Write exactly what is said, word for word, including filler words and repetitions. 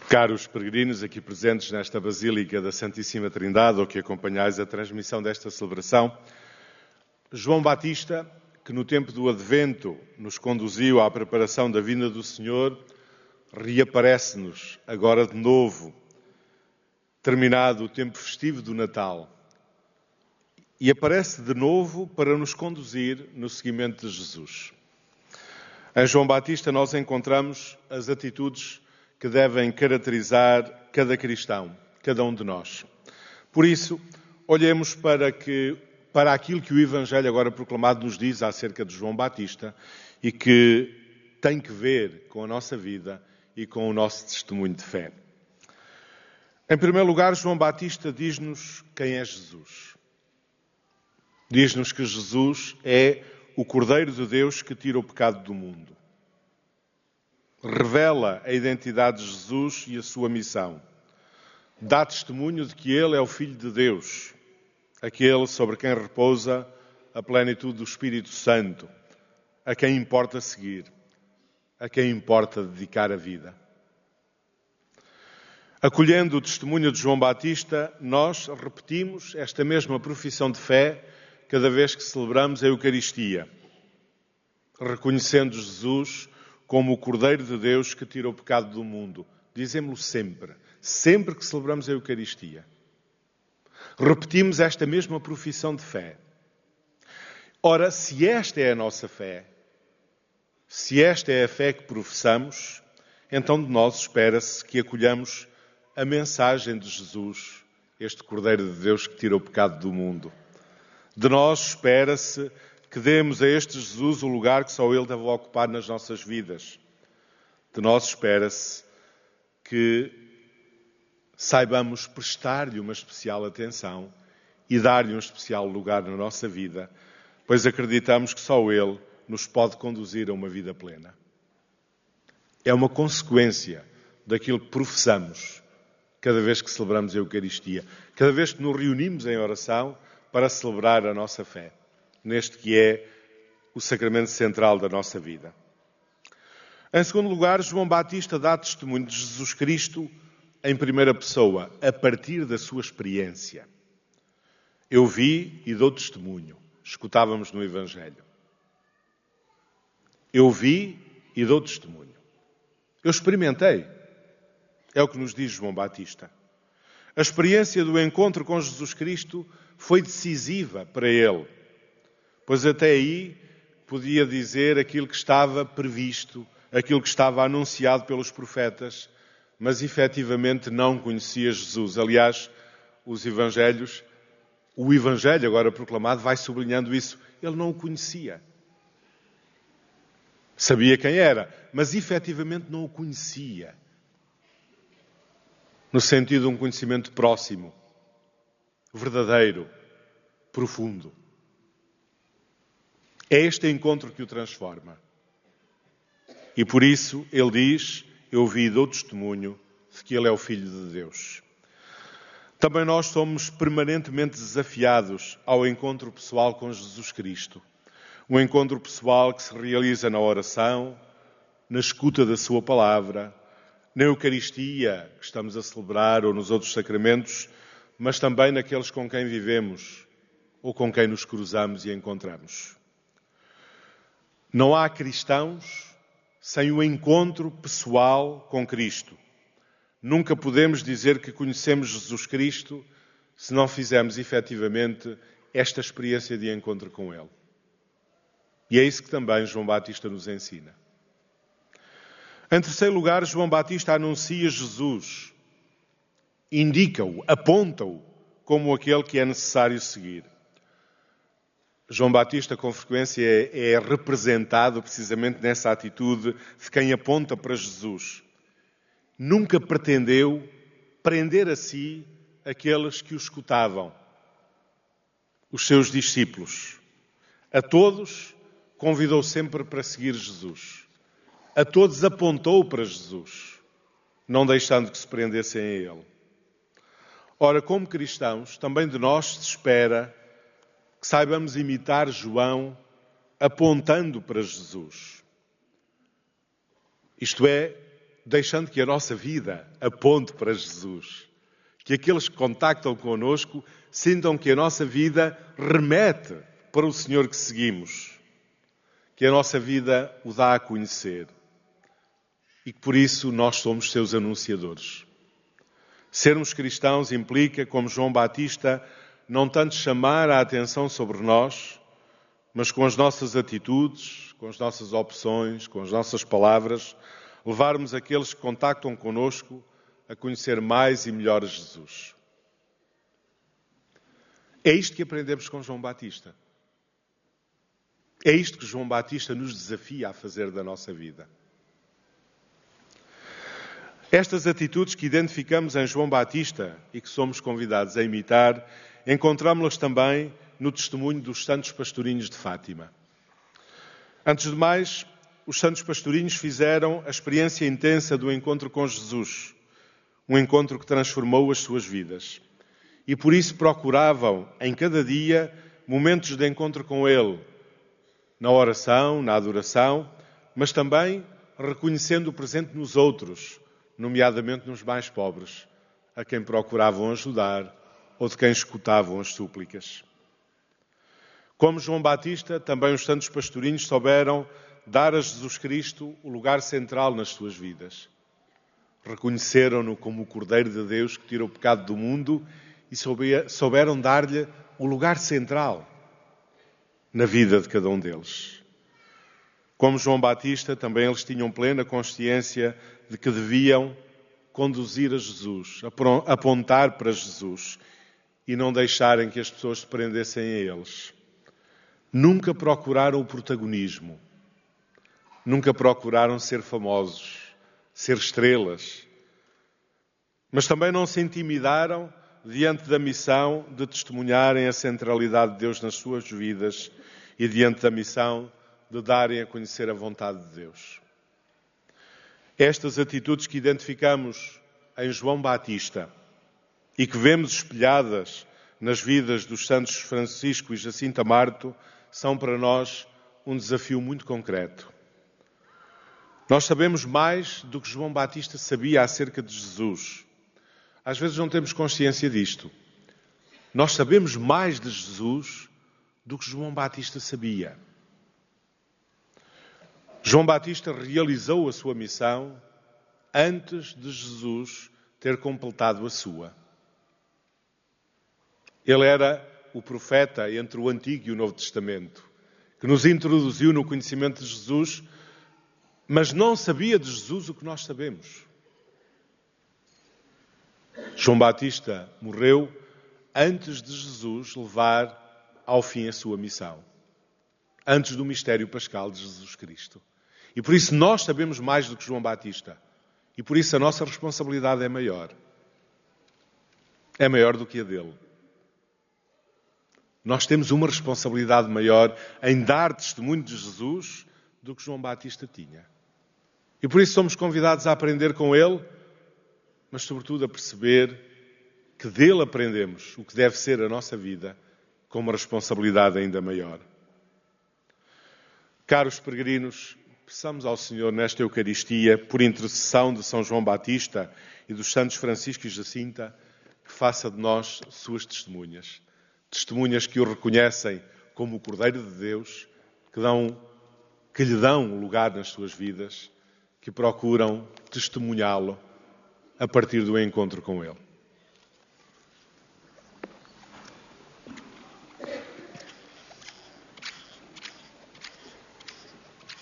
Caros peregrinos aqui presentes nesta Basílica da Santíssima Trindade ou que acompanhais a transmissão desta celebração, João Batista, que no tempo do Advento nos conduziu à preparação da vinda do Senhor, reaparece-nos agora de novo, terminado o tempo festivo do Natal, e aparece de novo para nos conduzir no seguimento de Jesus. Em João Batista nós encontramos as atitudes que devem caracterizar cada cristão, cada um de nós. Por isso, olhemos para, que, para aquilo que o Evangelho agora proclamado nos diz acerca de João Batista e que tem que ver com a nossa vida e com o nosso testemunho de fé. Em primeiro lugar, João Batista diz-nos quem é Jesus. Diz-nos que Jesus é o Cordeiro de Deus que tira o pecado do mundo. Revela a identidade de Jesus e a sua missão. Dá testemunho de que Ele é o Filho de Deus, aquele sobre quem repousa a plenitude do Espírito Santo, a quem importa seguir, a quem importa dedicar a vida. Acolhendo o testemunho de João Batista, nós repetimos esta mesma profissão de fé cada vez que celebramos a Eucaristia, reconhecendo Jesus como o Cordeiro de Deus que tira o pecado do mundo. Dizemos-lo sempre, sempre que celebramos a Eucaristia. Repetimos esta mesma profissão de fé. Ora, se esta é a nossa fé, se esta é a fé que professamos, então de nós espera-se que acolhamos a mensagem de Jesus, este Cordeiro de Deus que tira o pecado do mundo. De nós espera-se que demos a este Jesus o lugar que só Ele deve ocupar nas nossas vidas. De nós espera-se que saibamos prestar-lhe uma especial atenção e dar-lhe um especial lugar na nossa vida, pois acreditamos que só Ele nos pode conduzir a uma vida plena. É uma consequência daquilo que professamos cada vez que celebramos a Eucaristia, cada vez que nos reunimos em oração para celebrar a nossa fé, neste que é o sacramento central da nossa vida. Em segundo lugar, João Batista dá testemunho de Jesus Cristo em primeira pessoa, a partir da sua experiência. Eu vi e dou testemunho. Escutávamos no Evangelho. Eu vi e dou testemunho. Eu experimentei. É o que nos diz João Batista. A experiência do encontro com Jesus Cristo foi decisiva para ele, pois até aí podia dizer aquilo que estava previsto, aquilo que estava anunciado pelos profetas, mas efetivamente não conhecia Jesus. Aliás, os Evangelhos, o Evangelho agora proclamado vai sublinhando isso. Ele não o conhecia. Sabia quem era, mas efetivamente não o conhecia. No sentido de um conhecimento próximo, verdadeiro, profundo. É este encontro que o transforma. E por isso ele diz, eu vi e dou testemunho de que ele é o Filho de Deus. Também nós somos permanentemente desafiados ao encontro pessoal com Jesus Cristo. Um encontro pessoal que se realiza na oração, na escuta da sua palavra, na Eucaristia que estamos a celebrar ou nos outros sacramentos, mas também naqueles com quem vivemos ou com quem nos cruzamos e encontramos. Não há cristãos sem o encontro pessoal com Cristo. Nunca podemos dizer que conhecemos Jesus Cristo se não fizermos efetivamente esta experiência de encontro com Ele. E é isso que também João Batista nos ensina. Em terceiro lugar, João Batista anuncia Jesus, indica-o, aponta-o como aquele que é necessário seguir. João Batista, com frequência, é, é representado precisamente nessa atitude de quem aponta para Jesus. Nunca pretendeu prender a si aqueles que o escutavam, os seus discípulos. A todos convidou sempre para seguir Jesus. A todos apontou para Jesus, não deixando que se prendessem a Ele. Ora, como cristãos, também de nós se espera que saibamos imitar João apontando para Jesus. Isto é, deixando que a nossa vida aponte para Jesus. Que aqueles que contactam connosco sintam que a nossa vida remete para o Senhor que seguimos. Que a nossa vida o dá a conhecer. E que por isso nós somos seus anunciadores. Sermos cristãos implica, como João Batista, não tanto chamar a atenção sobre nós, mas com as nossas atitudes, com as nossas opções, com as nossas palavras, levarmos aqueles que contactam connosco a conhecer mais e melhor Jesus. É isto que aprendemos com João Batista. É isto que João Batista nos desafia a fazer da nossa vida. Estas atitudes que identificamos em João Batista e que somos convidados a imitar, encontramos-las também no testemunho dos santos pastorinhos de Fátima. Antes de mais, os santos pastorinhos fizeram a experiência intensa do encontro com Jesus, um encontro que transformou as suas vidas. E por isso procuravam, em cada dia, momentos de encontro com Ele, na oração, na adoração, mas também reconhecendo o presente nos outros, nomeadamente nos mais pobres, a quem procuravam ajudar ou de quem escutavam as súplicas. Como João Batista, também os santos pastorinhos souberam dar a Jesus Cristo o lugar central nas suas vidas. Reconheceram-no como o Cordeiro de Deus que tira o pecado do mundo e souberam dar-lhe o lugar central na vida de cada um deles. Como João Batista, também eles tinham plena consciência de que deviam conduzir a Jesus, apontar para Jesus e não deixarem que as pessoas se prendessem a eles. Nunca procuraram o protagonismo, nunca procuraram ser famosos, ser estrelas, mas também não se intimidaram diante da missão de testemunharem a centralidade de Deus nas suas vidas e diante da missão de darem a conhecer a vontade de Deus. Estas atitudes que identificamos em João Batista e que vemos espelhadas nas vidas dos santos Francisco e Jacinta Marto são para nós um desafio muito concreto. Nós sabemos mais do que João Batista sabia acerca de Jesus. Às vezes não temos consciência disto. Nós sabemos mais de Jesus do que João Batista sabia. João Batista realizou a sua missão antes de Jesus ter completado a sua. Ele era o profeta entre o Antigo e o Novo Testamento, que nos introduziu no conhecimento de Jesus, mas não sabia de Jesus o que nós sabemos. João Batista morreu antes de Jesus levar ao fim a sua missão, antes do mistério pascal de Jesus Cristo. E por isso nós sabemos mais do que João Batista. E por isso a nossa responsabilidade é maior. É maior do que a dele. Nós temos uma responsabilidade maior em dar testemunho de Jesus do que João Batista tinha. E por isso somos convidados a aprender com ele, mas sobretudo a perceber que dele aprendemos o que deve ser a nossa vida com uma responsabilidade ainda maior. Caros peregrinos, peçamos ao Senhor nesta Eucaristia, por intercessão de São João Batista e dos santos Francisco e Jacinta, que faça de nós suas testemunhas. Testemunhas que o reconhecem como o Cordeiro de Deus, que, dão, que lhe dão um lugar nas suas vidas, que procuram testemunhá-lo a partir do encontro com Ele.